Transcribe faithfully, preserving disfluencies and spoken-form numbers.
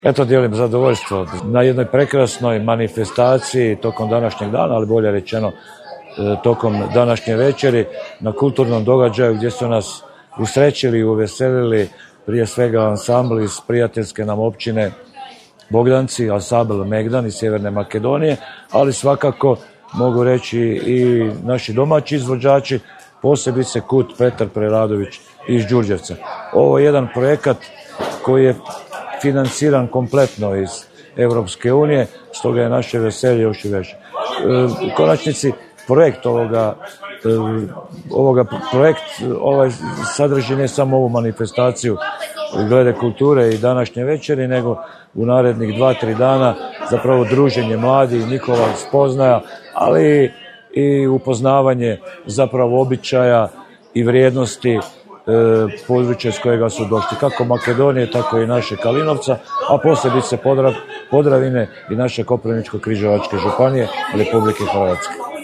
Eto, dijelim zadovoljstvo na jednoj prekrasnoj manifestaciji tokom današnjeg dana, ali bolje rečeno tokom današnje večeri, na kulturnom događaju gdje su nas usrećili i uveselili prije svega ansambl iz prijateljske nam općine Bogdanci, ansambl Megdan iz Sjeverne Makedonije, ali svakako mogu reći i naši domaći izvođači, posebice Kut Petar Preradović iz Đurđevca. Ovo je jedan projekat koji je financiran kompletno iz Europske unije, stoga je naše veselje još i veće. U konačnici projekt ovoga, ovoga projekt ovaj sadrži ne samo ovu manifestaciju glede kulture i današnje večeri, nego u narednih dva, tri dana zapravo druženje mladih, njihova spoznaja, ali i upoznavanje zapravo običaja i vrijednosti područja s kojega su došli, kako Makedonije, tako i naše Kalinovca, a posebice Podravine i naše Koprivničko-križevačke županije Republike Hrvatske.